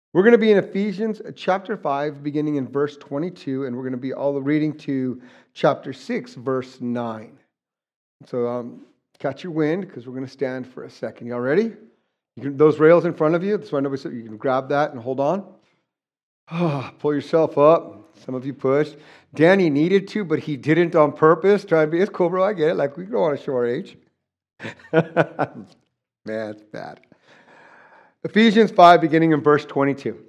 We're going to be in Ephesians chapter 5, beginning in verse 22, and we're going to be all reading to chapter 6, verse 9. So catch your wind, because we're going to stand for a second. Y'all ready? Those rails in front of you, that's why nobody said you can grab that and hold on. Pull yourself up. Some of you pushed. Danny needed to, but he didn't on purpose. Try to be, it's cool, bro, I get it. Like, we don't want to show our age. Man, it's bad. Ephesians 5, beginning in verse 22.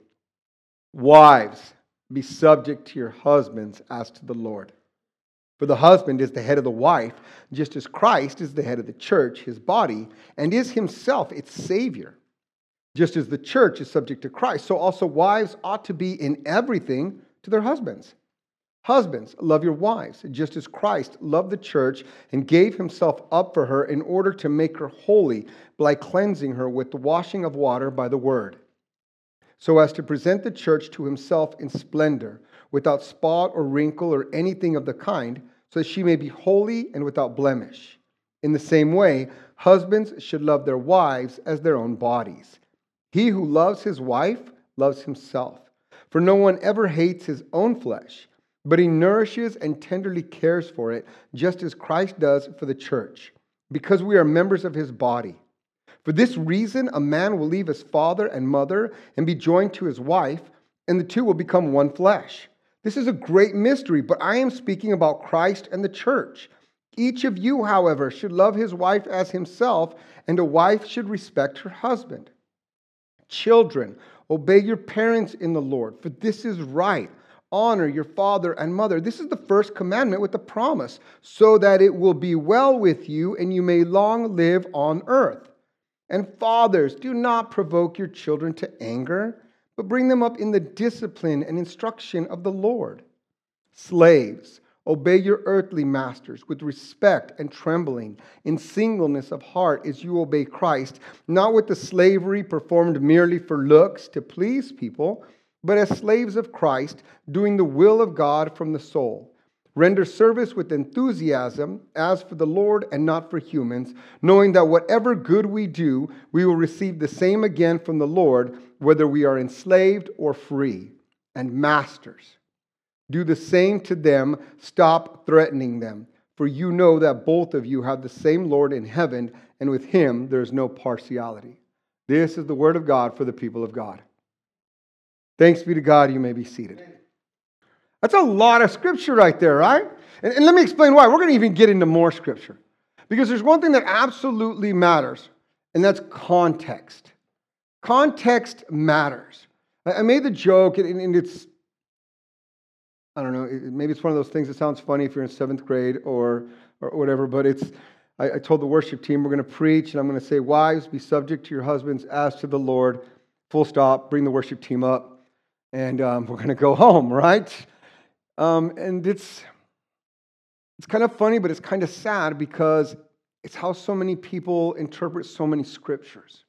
Wives, be subject to your husbands as to the Lord. For the husband is the head of the wife, just as Christ is the head of the church, his body, and is himself its Savior. Just as the church is subject to Christ, so also wives ought to be in everything to their husbands. Husbands, love your wives, just as Christ loved the church and gave himself up for her in order to make her holy by cleansing her with the washing of water by the word, so as to present the church to himself in splendor, without spot or wrinkle or anything of the kind, so that she may be holy and without blemish. In the same way, husbands should love their wives as their own bodies. He who loves his wife loves himself. For no one ever hates his own flesh, but he nourishes and tenderly cares for it, just as Christ does for the church, because we are members of his body. For this reason, a man will leave his father and mother and be joined to his wife, and the two will become one flesh. This is a great mystery, but I am speaking about Christ and the church. Each of you, however, should love his wife as himself, and a wife should respect her husband. Children, obey your parents in the Lord, for this is right. Honor your father and mother. This is the first commandment with the promise, so that it will be well with you and you may long live on earth. And fathers, do not provoke your children to anger, but bring them up in the discipline and instruction of the Lord. Slaves, obey your earthly masters with respect and trembling, in singleness of heart as you obey Christ, not with the slavery performed merely for looks to please people, but as slaves of Christ, doing the will of God from the soul. Render service with enthusiasm as for the Lord and not for humans, knowing that whatever good we do, we will receive the same again from the Lord, whether we are enslaved or free. And masters, do the same to them, stop threatening them, for you know that both of you have the same Lord in heaven, and with him there is no partiality. This is the word of God for the people of God. Thanks be to God, you may be seated. That's a lot of scripture right there, right? And let me explain why. We're going to even get into more scripture. Because there's one thing that absolutely matters, and that's context. Context matters. I made the joke, and it's, I don't know, maybe it's one of those things that sounds funny if you're in 7th grade or whatever, but I told the worship team we're going to preach, and I'm going to say, wives, be subject to your husbands as to the Lord. Full stop, bring the worship team up. And we're going to go home, right? And it's kind of funny, but it's kind of sad because it's how so many people interpret so many scriptures.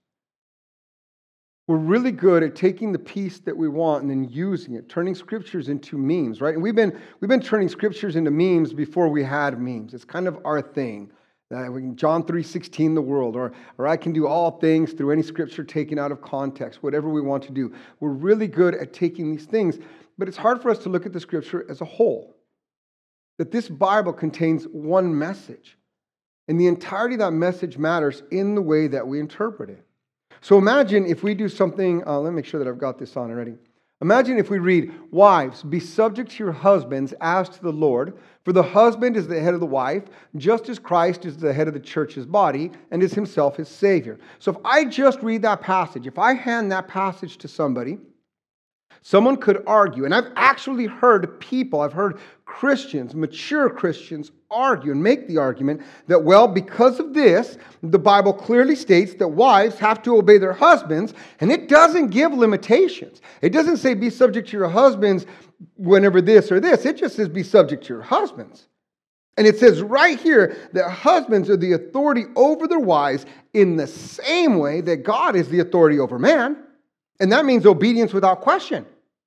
We're really good at taking the piece that we want and then using it, turning scriptures into memes, right? And we've been turning scriptures into memes before we had memes. It's kind of our thing. John 3:16, the world, or I can do all things through any scripture taken out of context, whatever we want to do. We're really good at taking these things, but it's hard for us to look at the scripture as a whole. That this Bible contains one message, and the entirety of that message matters in the way that we interpret it. So imagine if we do something, let me make sure that I've got this on already. Imagine if we read, wives, be subject to your husbands as to the Lord, for the husband is the head of the wife, just as Christ is the head of the church's body, and is himself his Savior. So if I just read that passage, if I hand that passage to somebody, someone could argue, and I've actually heard people, I've heard Christians, mature Christians, argue and make the argument that, well, because of this, the Bible clearly states that wives have to obey their husbands, and it doesn't give limitations. It doesn't say be subject to your husbands whenever this or this. It just says be subject to your husbands. And it says right here that husbands are the authority over their wives in the same way that God is the authority over man. And that means obedience without question.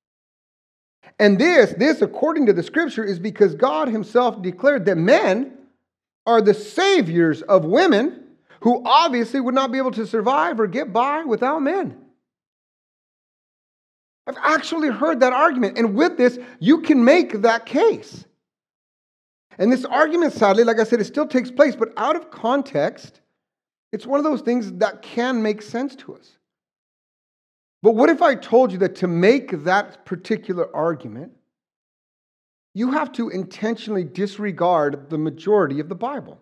And this, according to the scripture, is because God himself declared that men are the saviors of women who obviously would not be able to survive or get by without men. I've actually heard that argument. And with this, you can make that case. And this argument, sadly, like I said, it still takes place, but out of context, it's one of those things that can make sense to us. But what if I told you that to make that particular argument, you have to intentionally disregard the majority of the Bible?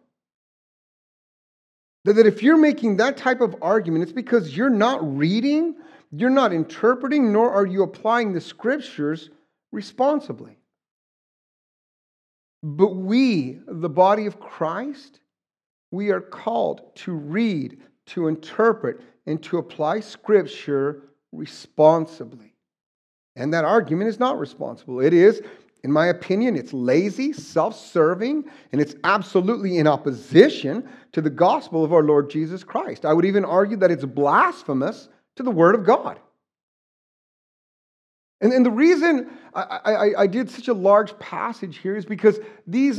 That if you're making that type of argument, it's because you're not reading, you're not interpreting, nor are you applying the scriptures responsibly. But we, the body of Christ, we are called to read, to interpret, and to apply scripture responsibly. And that argument is not responsible. It is, in my opinion, it's lazy, self-serving, and it's absolutely in opposition to the gospel of our Lord Jesus Christ. I would even argue that it's blasphemous to the Word of God. And the reason I did such a large passage here is because these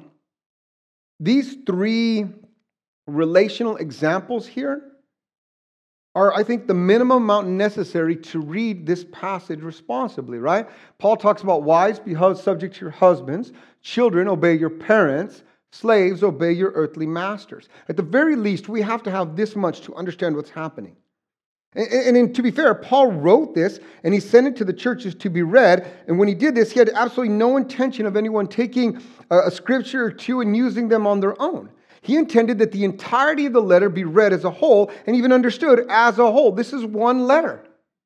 three relational examples here are, I think, the minimum amount necessary to read this passage responsibly, right? Paul talks about wives, be held subject to your husbands, children, obey your parents, slaves, obey your earthly masters. At the very least, we have to have this much to understand what's happening. And to be fair, Paul wrote this and he sent it to the churches to be read. And when he did this, he had absolutely no intention of anyone taking a scripture or two and using them on their own. He intended that the entirety of the letter be read as a whole and even understood as a whole. This is one letter.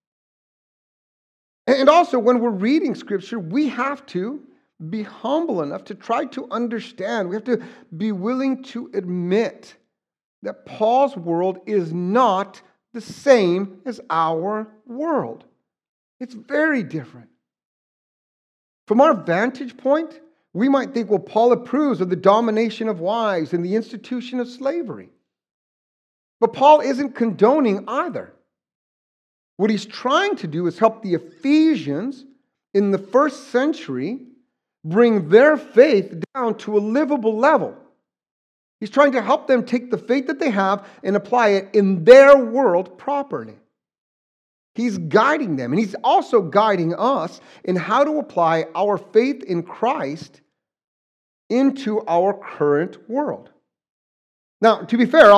And also, when we're reading scripture, we have to be humble enough to try to understand. We have to be willing to admit that Paul's world is not the same as our world. It's very different. From our vantage point, we might think, well, Paul approves of the domination of wives and the institution of slavery. But Paul isn't condoning either. What he's trying to do is help the Ephesians in the first century bring their faith down to a livable level. He's trying to help them take the faith that they have and apply it in their world properly. He's guiding them, and he's also guiding us in how to apply our faith in Christ into our current world. Now, to be fair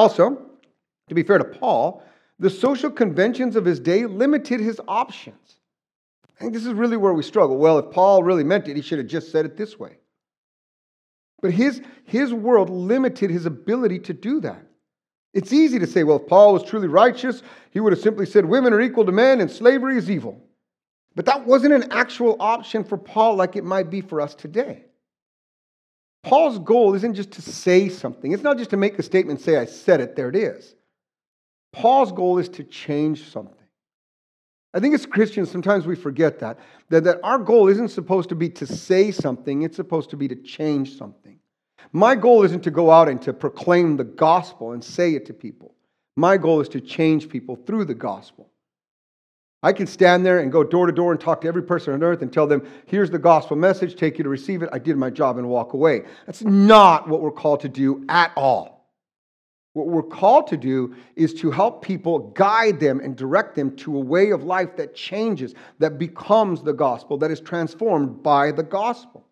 to Paul, the social conventions of his day limited his options. I think this is really where we struggle. Well, if Paul really meant it, he should have just said it this way. But his world limited his ability to do that. It's easy to say, well, if Paul was truly righteous, he would have simply said women are equal to men and slavery is evil. But that wasn't an actual option for Paul like it might be for us today. Paul's goal isn't just to say something. It's not just to make a statement and say, I said it, there it is. Paul's goal is to change something. I think as Christians, sometimes we forget that our goal isn't supposed to be to say something, it's supposed to be to change something. My goal isn't to go out and to proclaim the gospel and say it to people. My goal is to change people through the gospel. I can stand there and go door to door and talk to every person on earth and tell them, here's the gospel message, take you to receive it, I did my job and walk away. That's not what we're called to do at all. What we're called to do is to help people, guide them and direct them to a way of life that changes, that becomes the gospel, that is transformed by the gospel.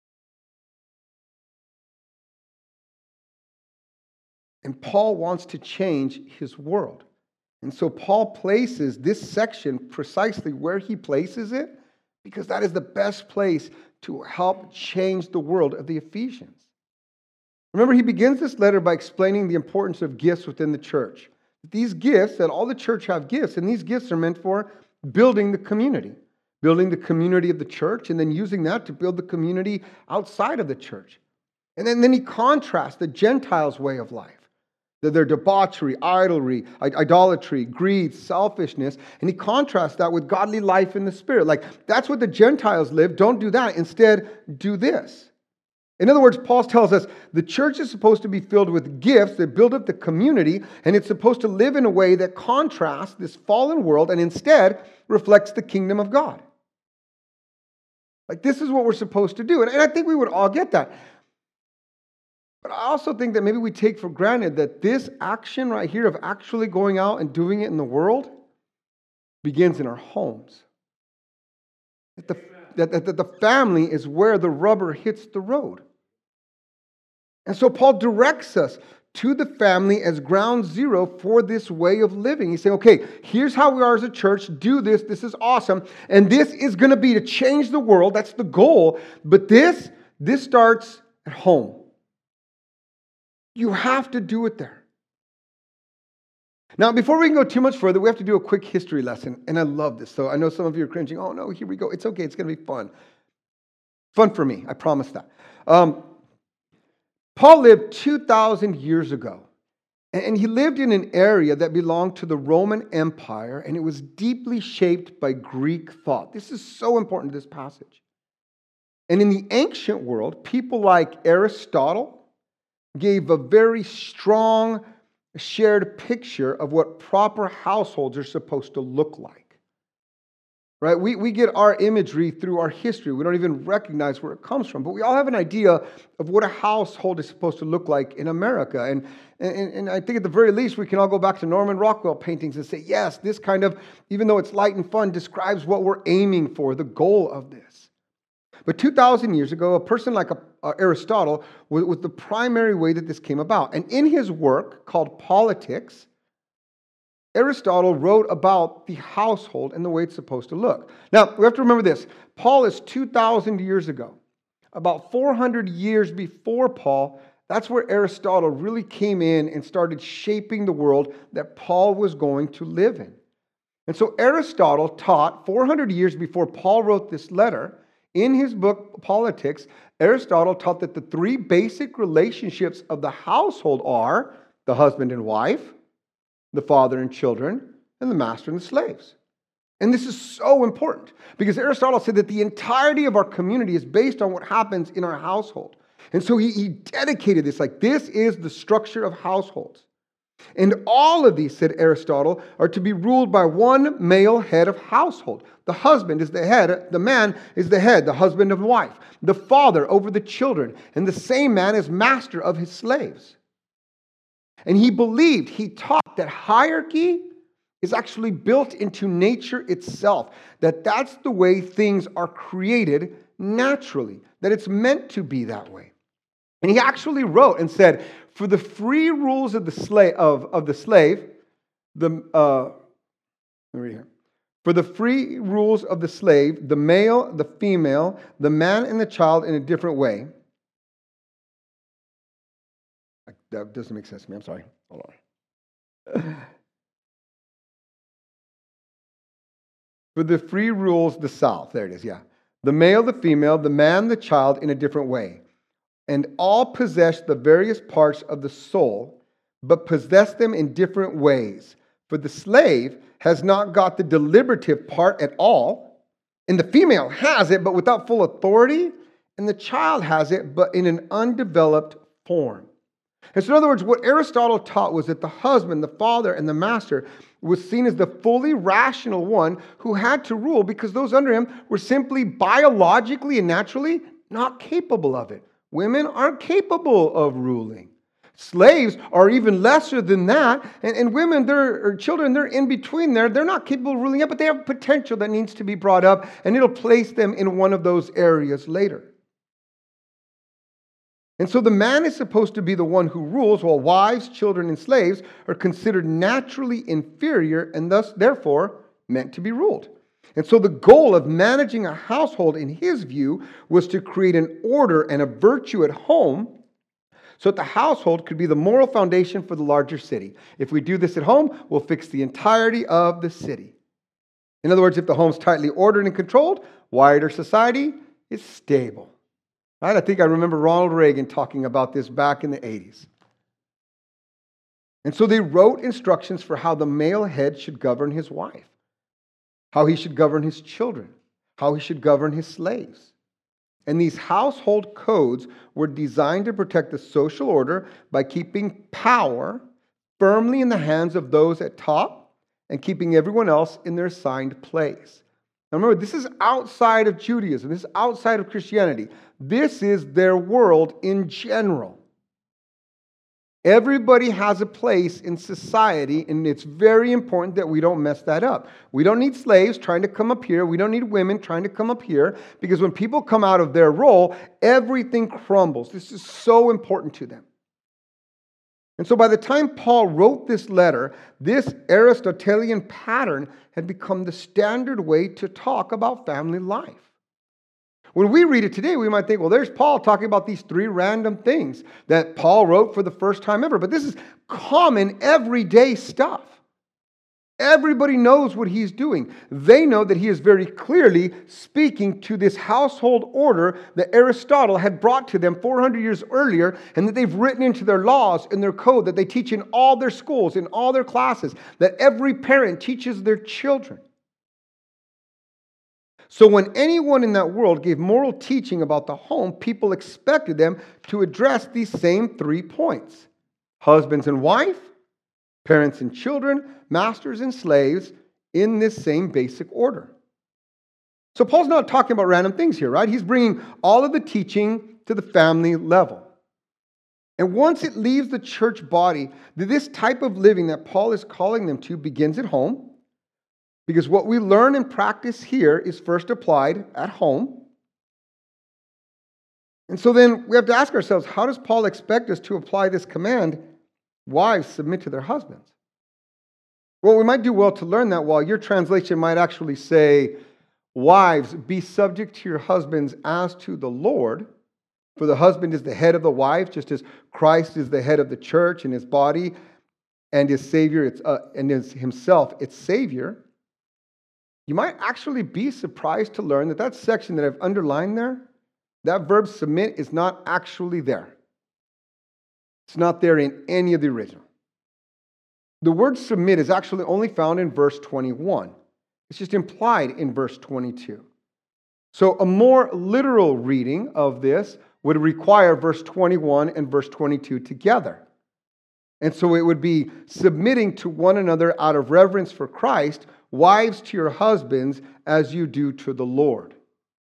And Paul wants to change his world. And so Paul places this section precisely where he places it, because that is the best place to help change the world of the Ephesians. Remember, he begins this letter by explaining the importance of gifts within the church. These gifts, that all the church have gifts, and these gifts are meant for building the community of the church, and then using that to build the community outside of the church. And then he contrasts the Gentiles' way of life, their debauchery, idolatry, greed, selfishness, and he contrasts that with godly life in the Spirit. Like, that's what the Gentiles live. Don't do that. Instead, do this. In other words, Paul tells us the church is supposed to be filled with gifts that build up the community, and it's supposed to live in a way that contrasts this fallen world and instead reflects the kingdom of God. Like, this is what we're supposed to do. And I think we would all get that. But I also think that maybe we take for granted that this action right here of actually going out and doing it in the world begins in our homes. That the family is where the rubber hits the road. And so Paul directs us to the family as ground zero for this way of living. He's saying, okay, here's how we are as a church. Do this. This is awesome. And this is going to be to change the world. That's the goal. But this starts at home. You have to do it there. Now, before we can go too much further, we have to do a quick history lesson. And I love this. So I know some of you are cringing. Oh, no, here we go. It's okay. It's going to be fun. Fun for me. I promise that. Paul lived 2,000 years ago. And he lived in an area that belonged to the Roman Empire. And it was deeply shaped by Greek thought. This is so important to this passage. And in the ancient world, people like Aristotle gave a very strong shared picture of what proper households are supposed to look like. Right? We get our imagery through our history. We don't even recognize where it comes from. But we all have an idea of what a household is supposed to look like in America. And I think at the very least, we can all go back to Norman Rockwell paintings and say, yes, this kind of, even though it's light and fun, describes what we're aiming for, the goal of this. But 2,000 years ago, a person like Aristotle was the primary way that this came about. And in his work called Politics, Aristotle wrote about the household and the way it's supposed to look. Now, we have to remember this. Paul is 2,000 years ago. About 400 years before Paul, that's where Aristotle really came in and started shaping the world that Paul was going to live in. And so Aristotle taught 400 years before Paul wrote this letter. In his book, Politics, Aristotle taught that the three basic relationships of the household are the husband and wife, the father and children, and the master and the slaves. And this is so important because Aristotle said that the entirety of our community is based on what happens in our household. And so he dedicated this, like this is the structure of households. And all of these, said Aristotle, are to be ruled by one male head of household. The husband is the head, the man is the head, the husband of wife, the father over the children, and the same man is master of his slaves. And he taught that hierarchy is actually built into nature itself, that that's the way things are created naturally, that it's meant to be that way. And he actually wrote and said, for the free rules of the slave, for the free rules of the slave, the male, the female, the man and the child in a different way. That doesn't make sense to me. I'm sorry. Hold on. For the free rules, the South. There it is, yeah. The male, the female, the man, the child in a different way. And all possess the various parts of the soul, but possess them in different ways. For the slave has not got the deliberative part at all, and the female has it, but without full authority, and the child has it, but in an undeveloped form. And so in other words, what Aristotle taught was that the husband, the father, and the master was seen as the fully rational one who had to rule because those under him were simply biologically and naturally not capable of it. Women aren't capable of ruling. Slaves are even lesser than that. And women, or children, they're in between there. They're not capable of ruling yet, but they have potential that needs to be brought up, and it'll place them in one of those areas later. And so the man is supposed to be the one who rules, while wives, children, and slaves are considered naturally inferior and thus, therefore, meant to be ruled. And so the goal of managing a household, in his view, was to create an order and a virtue at home so that the household could be the moral foundation for the larger city. If we do this at home, we'll fix the entirety of the city. In other words, if the home's tightly ordered and controlled, wider society is stable. Right? I think I remember Ronald Reagan talking about this back in the 80s. And so they wrote instructions for how the male head should govern his wife, how he should govern his children, how he should govern his slaves. And these household codes were designed to protect the social order by keeping power firmly in the hands of those at top and keeping everyone else in their assigned place. Now remember, this is outside of Judaism. This is outside of Christianity. This is their world in general. Everybody has a place in society, and it's very important that we don't mess that up. We don't need slaves trying to come up here. We don't need women trying to come up here, because when people come out of their role, everything crumbles. This is so important to them. And so by the time Paul wrote this letter, this Aristotelian pattern had become the standard way to talk about family life. When we read it today, we might think, well, there's Paul talking about these 3 random things that Paul wrote for the first time ever. But this is common, everyday stuff. Everybody knows what he's doing. They know that he is very clearly speaking to this household order that Aristotle had brought to them 400 years earlier, and that they've written into their laws, in their code, that they teach in all their schools, in all their classes, that every parent teaches their children. So when anyone in that world gave moral teaching about the home, people expected them to address these same 3 points: husbands and wife, parents and children, masters and slaves, in this same basic order. So Paul's not talking about random things here, right? He's bringing all of the teaching to the family level. And once it leaves the church body, this type of living that Paul is calling them to begins at home. Because what we learn and practice here is first applied at home. And so then we have to ask ourselves, how does Paul expect us to apply this command, wives submit to their husbands? Well, we might do well to learn that, while your translation might actually say, wives, be subject to your husbands as to the Lord. For the husband is the head of the wife, just as Christ is the head of the church and his body, and his Savior, and is himself its Savior. You might actually be surprised to learn that that section that I've underlined there, that verb submit, is not actually there. It's not there in any of the original. The word submit is actually only found in verse 21. It's just implied in verse 22. So a more literal reading of this would require verse 21 and verse 22 together. And so it would be submitting to one another out of reverence for Christ, wives to your husbands as you do to the Lord.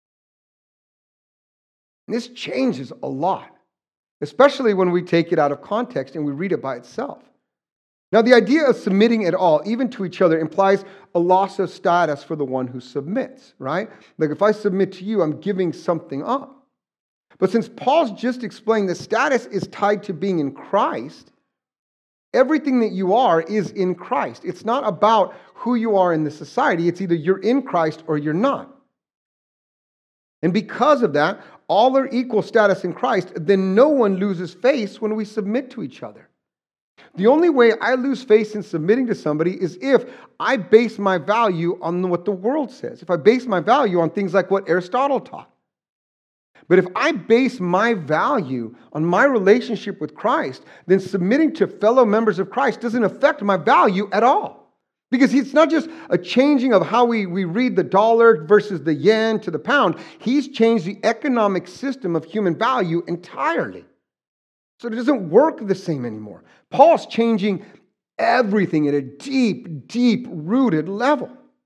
And this changes a lot, especially when we take it out of context and we read it by itself. Now, the idea of submitting at all, even to each other, implies a loss of status for the one who submits, right? Like if I submit to you, I'm giving something up. But since Paul's just explained that status is tied to being in Christ, everything that you are is in Christ. It's not about who you are in the society. It's either you're in Christ or you're not. And because of that, all are equal status in Christ. Then no one loses face when we submit to each other. The only way I lose face in submitting to somebody is if I base my value on what the world says. If I base my value on things like what Aristotle taught. But if I base my value on my relationship with Christ, then submitting to fellow members of Christ doesn't affect my value at all. Because it's not just a changing of how we read the dollar versus the yen to the pound. He's changed the economic system of human value entirely. So it doesn't work the same anymore. Paul's changing everything at a deep, deep rooted level.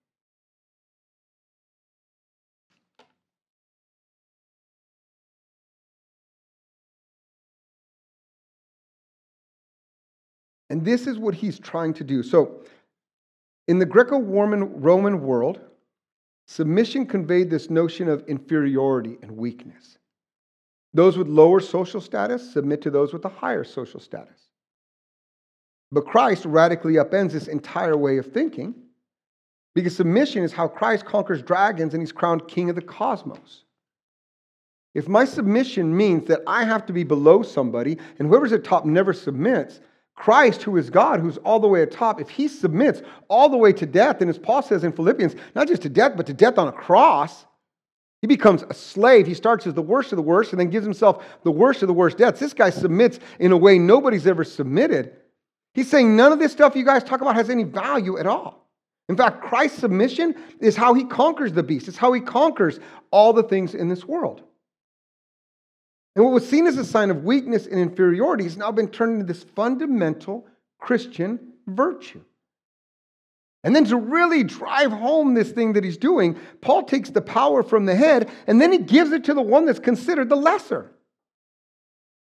And this is what he's trying to do. So, in the Greco-Roman world, submission conveyed this notion of inferiority and weakness. Those with lower social status submit to those with a higher social status. But Christ radically upends this entire way of thinking, because submission is how Christ conquers dragons and he's crowned king of the cosmos. If my submission means that I have to be below somebody, and whoever's at top never submits, Christ, who is God, who's all the way at top, if he submits all the way to death, and as Paul says in Philippians, not just to death, but to death on a cross, he becomes a slave. He starts as the worst of the worst and then gives himself the worst of the worst deaths. This guy submits in a way nobody's ever submitted. He's saying none of this stuff you guys talk about has any value at all. In fact, Christ's submission is how he conquers the beast. It's how he conquers all the things in this world. And what was seen as a sign of weakness and inferiority has now been turned into this fundamental Christian virtue. And then to really drive home this thing that he's doing, Paul takes the power from the head and then he gives it to the one that's considered the lesser.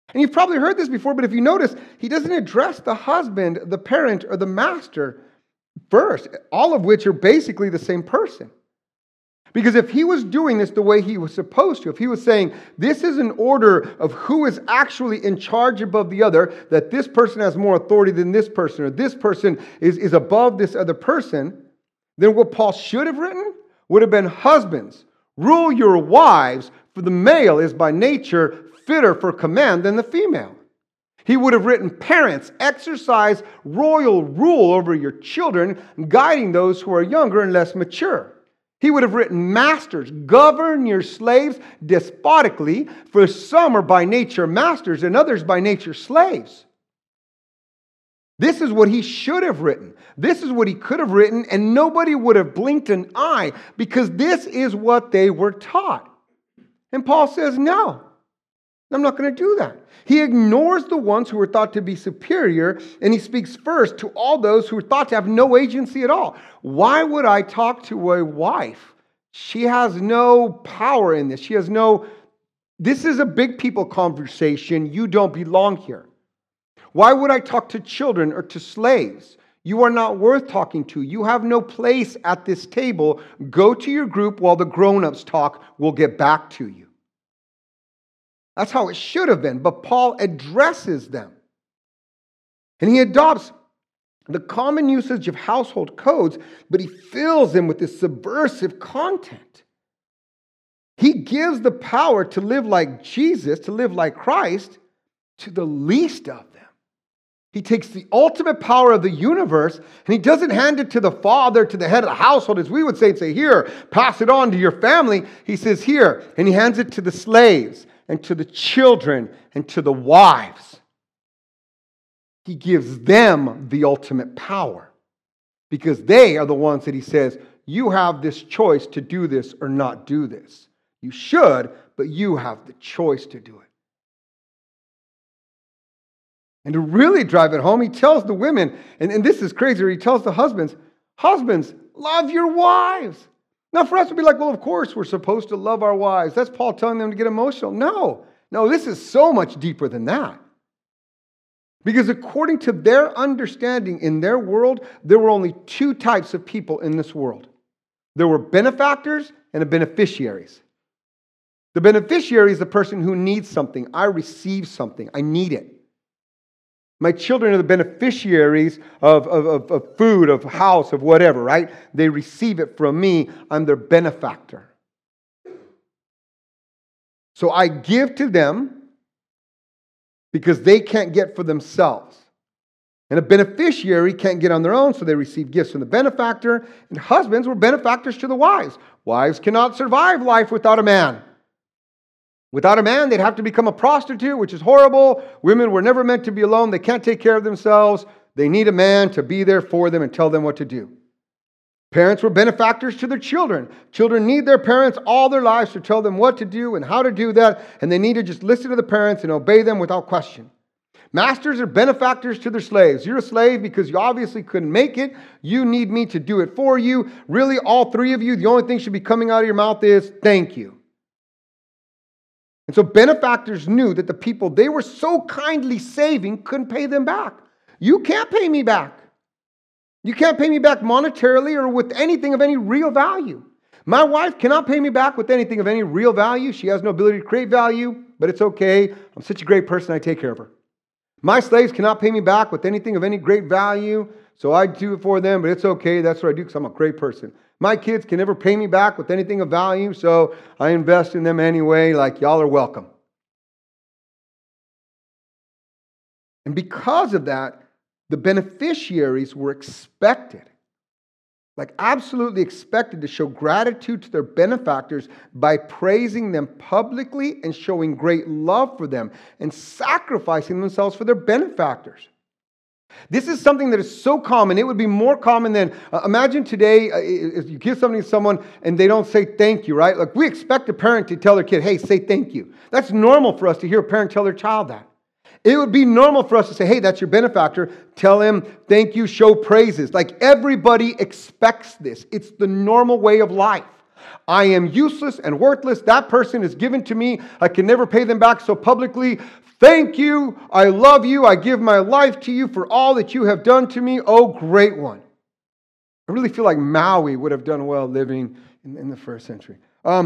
And you've probably heard this before, but if you notice, he doesn't address the husband, the parent, or the master first, all of which are basically the same person. Because if he was doing this the way he was supposed to, if he was saying, this is an order of who is actually in charge above the other, that this person has more authority than this person, or this person is above this other person, then what Paul should have written would have been, husbands, rule your wives, for the male is by nature fitter for command than the female. He would have written, parents, exercise royal rule over your children, guiding those who are younger and less mature. He would have written, masters, govern your slaves despotically, for some are by nature masters and others by nature slaves. This is what he should have written. This is what he could have written, and nobody would have blinked an eye, because this is what they were taught. And Paul says, no, I'm not going to do that. He ignores the ones who were thought to be superior, and he speaks first to all those who are thought to have no agency at all. Why would I talk to a wife? She has no power in this. This is a big people conversation. You don't belong here. Why would I talk to children or to slaves? You are not worth talking to. You have no place at this table. Go to your group while the grown-ups talk. We'll get back to you. That's how it should have been. But Paul addresses them. And he adopts the common usage of household codes, but he fills them with this subversive content. He gives the power to live like Jesus, to live like Christ, to the least of them. He takes the ultimate power of the universe, and he doesn't hand it to the father, to the head of the household, as we would say, here, pass it on to your family. He says, here, and he hands it to the slaves, and to the children, and to the wives. He gives them the ultimate power, because they are the ones that he says, you have this choice to do this or not do this. You should, but you have the choice to do it. And to really drive it home, he tells the women, and this is crazy, he tells the husbands, love your wives. Now, for us to be like, well, of course, we're supposed to love our wives. That's Paul telling them to get emotional. No, this is so much deeper than that. Because according to their understanding in their world, there were only two types of people in this world. There were benefactors and the beneficiaries. The beneficiary is the person who needs something. I receive something. I need it. My children are the beneficiaries of food, of house, of whatever, right? They receive it from me. I'm their benefactor. So I give to them because they can't get for themselves. And a beneficiary can't get on their own, so they receive gifts from the benefactor. And husbands were benefactors to the wives. Wives cannot survive life without a man. Without a man, they'd have to become a prostitute, which is horrible. Women were never meant to be alone. They can't take care of themselves. They need a man to be there for them and tell them what to do. Parents were benefactors to their children. Children need their parents all their lives to tell them what to do and how to do that, and they need to just listen to the parents and obey them without question. Masters are benefactors to their slaves. You're a slave because you obviously couldn't make it. You need me to do it for you. Really, all three of you, the only thing should be coming out of your mouth is, thank you. And so benefactors knew that the people they were so kindly saving couldn't pay them back. You can't pay me back. You can't pay me back monetarily or with anything of any real value. My wife cannot pay me back with anything of any real value. She has no ability to create value, but it's okay. I'm such a great person, I take care of her. My slaves cannot pay me back with anything of any great value, so I do it for them, but it's okay. That's what I do because I'm a great person. My kids can never pay me back with anything of value, so I invest in them anyway, like y'all are welcome. And because of that, the beneficiaries were expected, like absolutely expected, to show gratitude to their benefactors by praising them publicly and showing great love for them and sacrificing themselves for their benefactors. This is something that is so common. It would be more common than, imagine today, if you give something to someone and they don't say thank you, right? Like we expect a parent to tell their kid, hey, say thank you. That's normal for us to hear a parent tell their child that. It would be normal for us to say, hey, that's your benefactor. Tell him thank you, show praises. Like everybody expects this. It's the normal way of life. I am useless and worthless. That person is given to me. I can never pay them back so publicly. Thank you. I love you. I give my life to you for all that you have done to me. Oh, great one. I really feel like Maui would have done well living in the first century.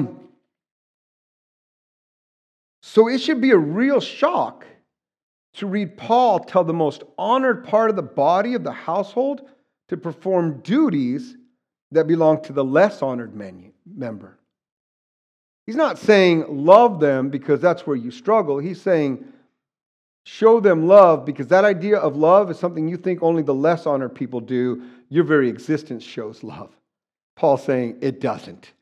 So it should be a real shock to read Paul tell the most honored part of the body of the household to perform duties that belong to the less honored member. He's not saying love them because that's where you struggle. He's saying show them love because that idea of love is something you think only the less honored people do. Your very existence shows love. Paul's saying it doesn't.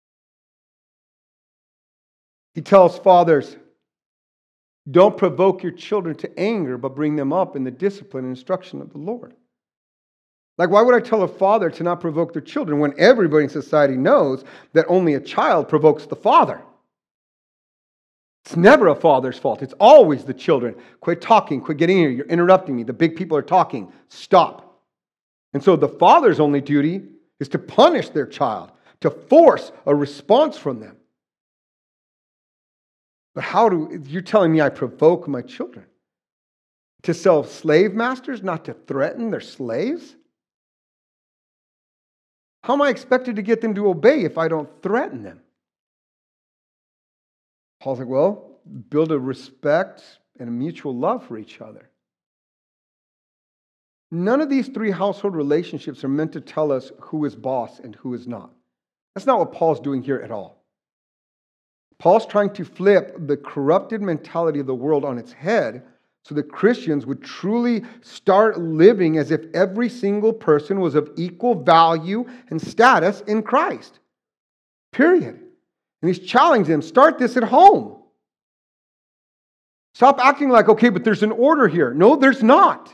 He tells fathers, don't provoke your children to anger, but bring them up in the discipline and instruction of the Lord. Like, why would I tell a father to not provoke their children when everybody in society knows that only a child provokes the father? It's never a father's fault. It's always the children. Quit talking. Quit getting here. You're interrupting me. The big people are talking. Stop. And so the father's only duty is to punish their child, to force a response from them. But you're telling me I provoke my children? To sell slave masters, not to threaten their slaves? How am I expected to get them to obey if I don't threaten them? Paul's like, well, build a respect and a mutual love for each other. None of these three household relationships are meant to tell us who is boss and who is not. That's not what Paul's doing here at all. Paul's trying to flip the corrupted mentality of the world on its head so that Christians would truly start living as if every single person was of equal value and status in Christ. Period. And he's challenging them, start this at home. Stop acting like, okay, but there's an order here. No, there's not.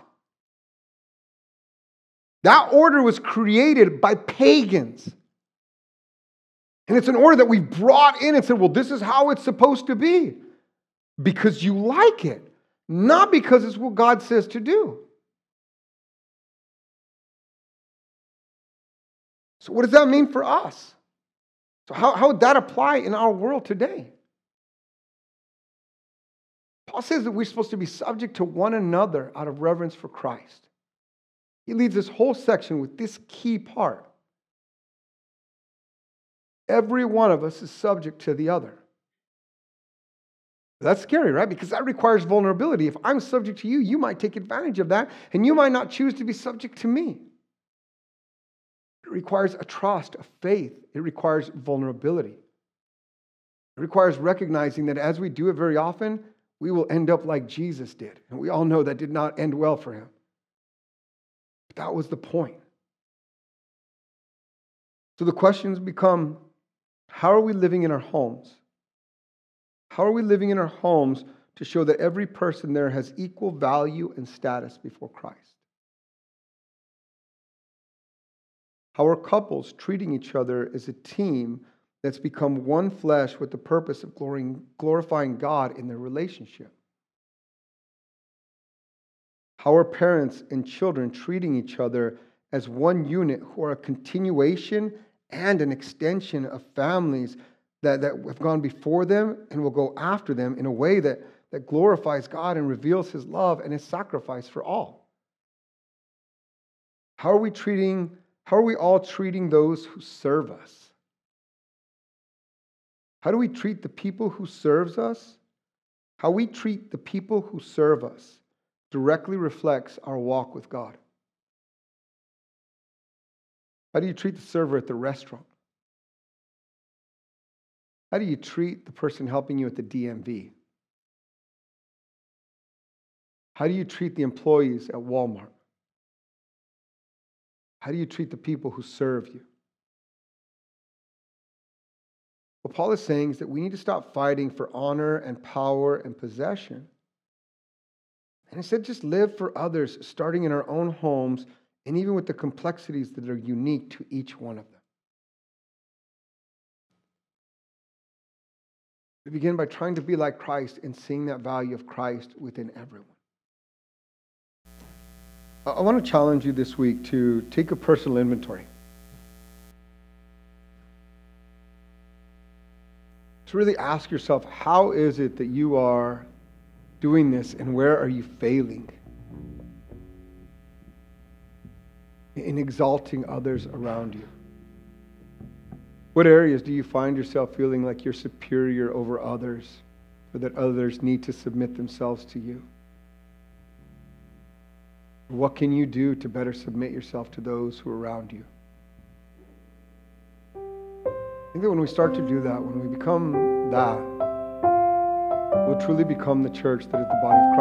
That order was created by pagans. And it's an order that we brought in and said, well, this is how it's supposed to be. Because you like it. Not because it's what God says to do. So what does that mean for us? So how would that apply in our world today? Paul says that we're supposed to be subject to one another out of reverence for Christ. He leads this whole section with this key part. Every one of us is subject to the other. That's scary, right? Because that requires vulnerability. If I'm subject to you, you might take advantage of that, and you might not choose to be subject to me. It requires a trust, a faith. It requires vulnerability. It requires recognizing that as we do it very often, we will end up like Jesus did. And we all know that did not end well for him. But that was the point. So the questions become, how are we living in our homes? How are we living in our homes to show that every person there has equal value and status before Christ? How are couples treating each other as a team that's become one flesh with the purpose of glorifying God in their relationship? How are parents and children treating each other as one unit who are a continuation and an extension of families that have gone before them and will go after them in a way that glorifies God and reveals his love and his sacrifice for all? How are we all treating those who serve us? How do we treat the people who serves us? How we treat the people who serve us directly reflects our walk with God. How do you treat the server at the restaurant? How do you treat the person helping you at the DMV? How do you treat the employees at Walmart? How do you treat the people who serve you? What Paul is saying is that we need to stop fighting for honor and power and possession. And instead just live for others, starting in our own homes and even with the complexities that are unique to each one of them. We begin by trying to be like Christ and seeing that value of Christ within everyone. I want to challenge you this week to take a personal inventory. to really ask yourself, how is it that you are doing this and where are you failing in exalting others around you? What areas do you find yourself feeling like you're superior over others, or that others need to submit themselves to you? What can you do to better submit yourself to those who are around you? I think that when we start to do that, when we become that, we'll truly become the church that is the body of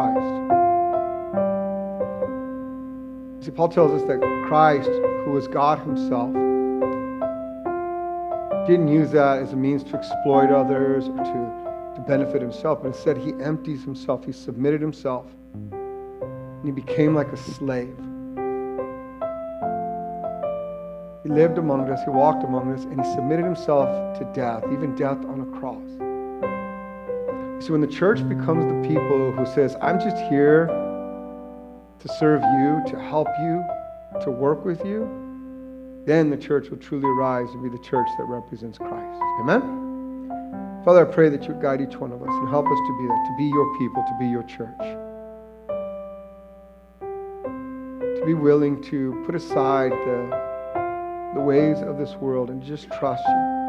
Christ. See, Paul tells us that Christ, who was God himself, didn't use that as a means to exploit others or to benefit himself, but instead he empties himself, he submitted himself, and he became like a slave. He lived among us, he walked among us, and he submitted himself to death, even death on a cross. So when the church becomes the people who says, I'm just here to serve you, to help you, to work with you, then the church will truly arise and be the church that represents Christ. Amen? Father, I pray that you would guide each one of us and help us to be that, to be your people, to be your church. To be willing to put aside the ways of this world and just trust you.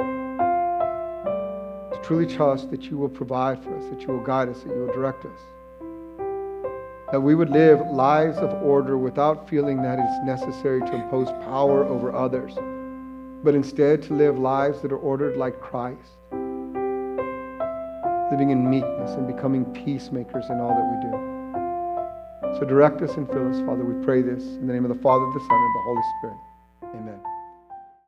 To truly trust that you will provide for us, that you will guide us, that you will direct us. That we would live lives of order without feeling that it's necessary to impose power over others, but instead to live lives that are ordered like Christ, living in meekness and becoming peacemakers in all that we do. So direct us and fill us, Father. We pray this in the name of the Father, the Son, and the Holy Spirit. Amen.